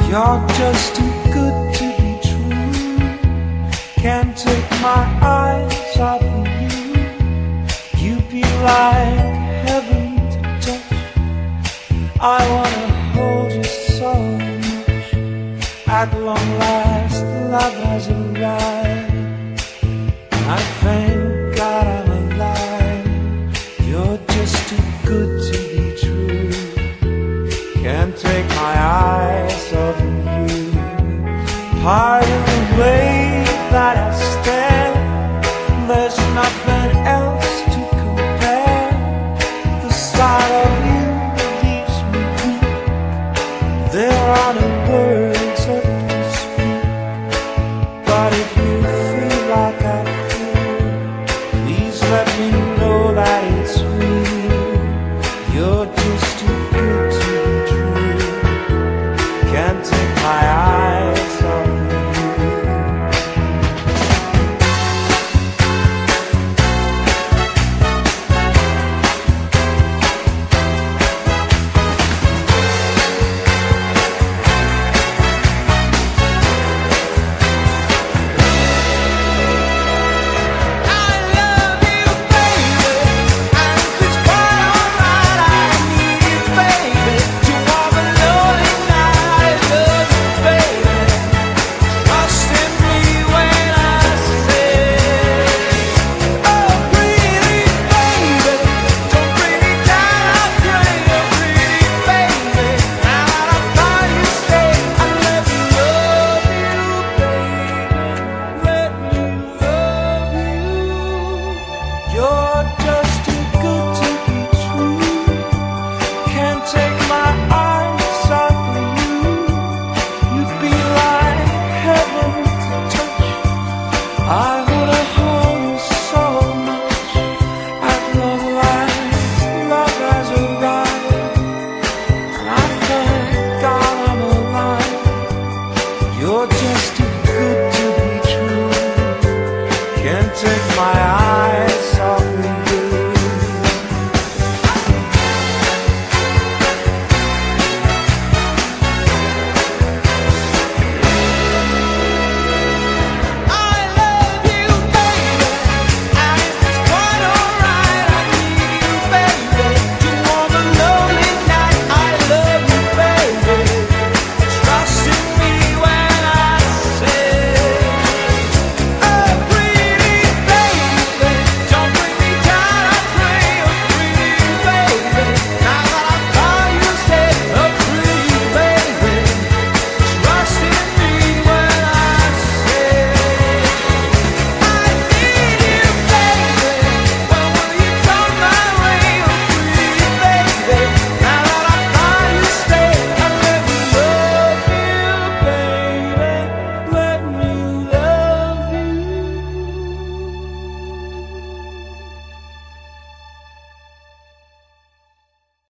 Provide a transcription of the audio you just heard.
You're just too good to be true. Can't take my eyes off of you. You'd be like heaven to touch. I wanna hold you so much. At long last, love has arrived. I thank God I'm alive. You're just too good to be true. Can't take my eyes off of you.